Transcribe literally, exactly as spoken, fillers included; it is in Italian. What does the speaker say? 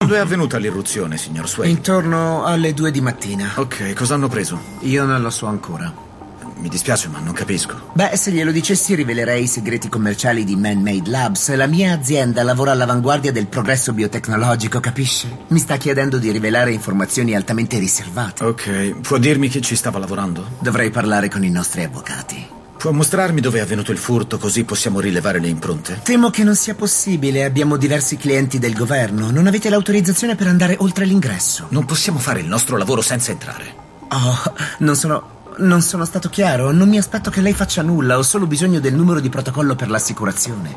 Quando è avvenuta l'irruzione, signor Swain? Intorno alle due di mattina. Ok, cosa hanno preso? Io non lo so ancora. Mi dispiace, ma non capisco. Beh, se glielo dicessi rivelerei i segreti commerciali di Man-Made Labs. La mia azienda lavora all'avanguardia del progresso biotecnologico, capisce? Mi sta chiedendo di rivelare informazioni altamente riservate. Ok, può dirmi chi ci stava lavorando? Dovrei parlare con i nostri avvocati. Può mostrarmi dove è avvenuto il furto, così possiamo rilevare le impronte? Temo che non sia possibile. Abbiamo diversi clienti del governo. Non avete l'autorizzazione per andare oltre l'ingresso. Non possiamo fare il nostro lavoro senza entrare. Oh, non sono... Non sono stato chiaro. Non mi aspetto che lei faccia nulla. Ho solo bisogno del numero di protocollo per l'assicurazione.